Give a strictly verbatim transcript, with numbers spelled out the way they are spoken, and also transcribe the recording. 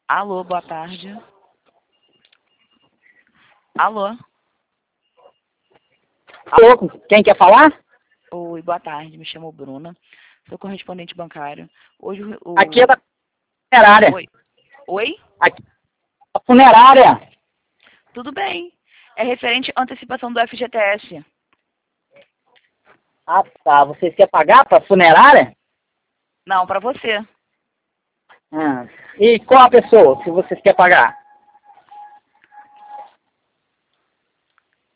Alô, boa tarde. Alô? Alô, quem quer falar? Oi, boa tarde. Me chamo Bruna. Sou correspondente bancário. Hoje o... o- Aqui é da funerária. Oi? Oi? Aqui é da funerária. Tudo bem. É referente à antecipação do F G T S. Ah, tá. Vocês querem pagar para funerária? Não, para você. Ah. E qual a pessoa que vocês querem pagar?